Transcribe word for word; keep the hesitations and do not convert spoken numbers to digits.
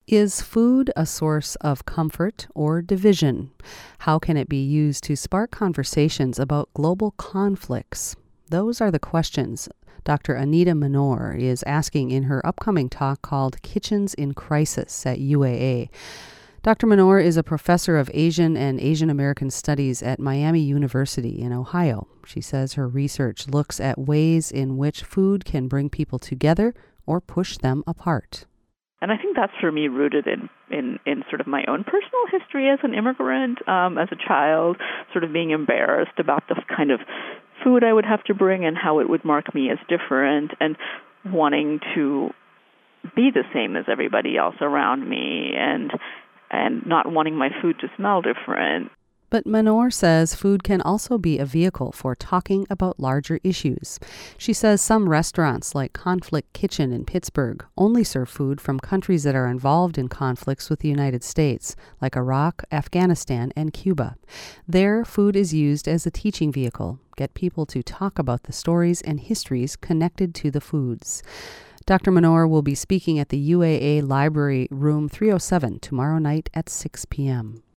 Is food a source of comfort or division? How can it be used to spark conversations about global conflicts? Those are the questions Doctor Anita Manor is asking in her upcoming talk called Kitchens in Crisis at U A A. Doctor Manor is a professor of Asian and Asian American Studies at Miami University in Ohio. She says her research looks at ways in which food can bring people together or push them apart. And I think that's for me rooted in, in, in sort of my own personal history as an immigrant, um, as a child, sort of being embarrassed about the kind of food I would have to bring and how it would mark me as different, and wanting to be the same as everybody else around me, and and not wanting my food to smell different. But Manor says food can also be a vehicle for talking about larger issues. She says some restaurants like Conflict Kitchen in Pittsburgh only serve food from countries that are involved in conflicts with the United States, like Iraq, Afghanistan, and Cuba. There, food is used as a teaching vehicle, get people to talk about the stories and histories connected to the foods. Doctor Manor will be speaking at the U A A Library, room three oh seven, tomorrow night at six p.m.